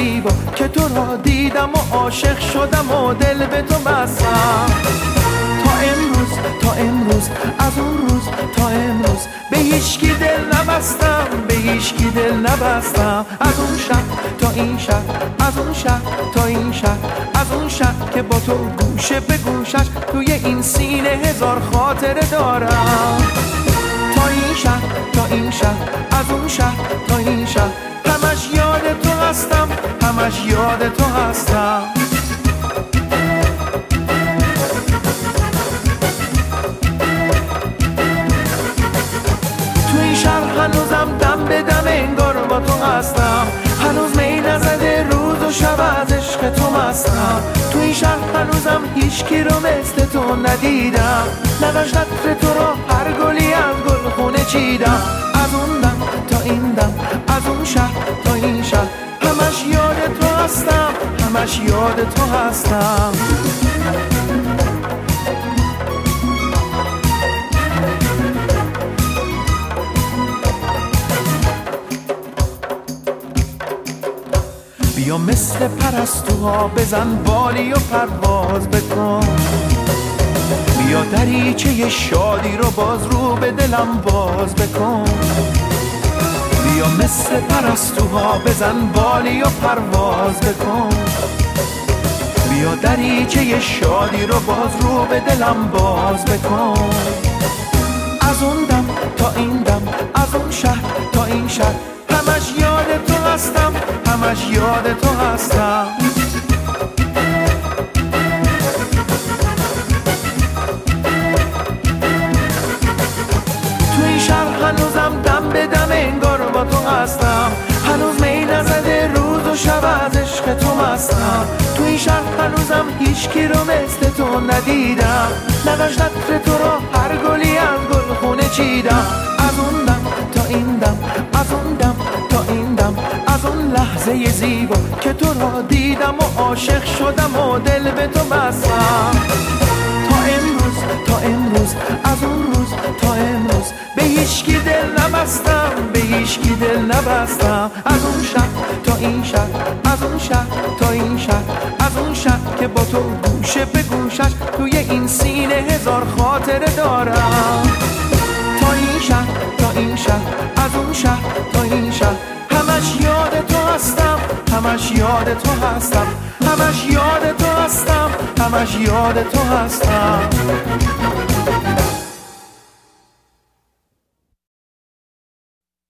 زیبا که تو را دیدم و عاشق شدم و دل به تو بستم. تا امروز از اون روز تا امروز به هیچکی دل نبستم، به هیچکی دل نبستم. از اون شهر تا این شهر، از اون شهر تا این شهر، از اون شهر که با تو گوشه به گوشش توی این سینه هزار خاطره دارم. تا این شهر تا این شهر، از اون شهر تا این شهر، همش یاد تو هستم، همش یاد تو هستم. تو این شهر هنوزم دم به دم انگار با تو هستم، هنوز می نزده روز و شب از عشق تو مستم. تو این شهر هنوزم هیچکی رو مثل تو ندیدم، نوشت عطر تو را هر گلی از گلخونه چیدم. از اون دم تا این دم، از اون شهر تا این شهر، همش یاد تو هستم، همش یاد تو هستم. بیا مثل پرستوها بزن بالی و پرواز بکن، بیا دریچه شادی رو باز رو به دلم باز بکن. بیا مثل پرستوها بزن بالی و پرواز بکن، بیا دریچه شادی رو باز رو به دلم باز بکن. از اون دم تا این دم، از اون شهر تا این شهر، همش یاد تو هستم، همش یاد تو هستم. تو این شهر هنوزم دم به دم انگار با تو هستم، هنوز می نزده روز و شب از عشق تو مستم. تو این شهر هنوزم هیچکی رو مثل تو ندیدم، نوشت عطر تو را هر گلی از گلخونه چیدم. از اون دم تا این دم، از اون دم تا این دم، از اون لحظه زیبا که تو را دیدم و عاشق شدم و دل به تو بستم. تا امروز از اون روز تا امروز به هیچکی دل نبستم، به هیچکی دل نبستم. از اون شهر تا این شهر، از اون شهر تا این شهر، از اون شهر که با تو گوشه به گوشش توی این سینه هزار خاطره دارم. تا این شهر تا این شهر، از اون شهر تا این شهر، همش یاد تو هستم، همش یاد تو هستم، همش یاد تو هستم، همش یاد تو هستم.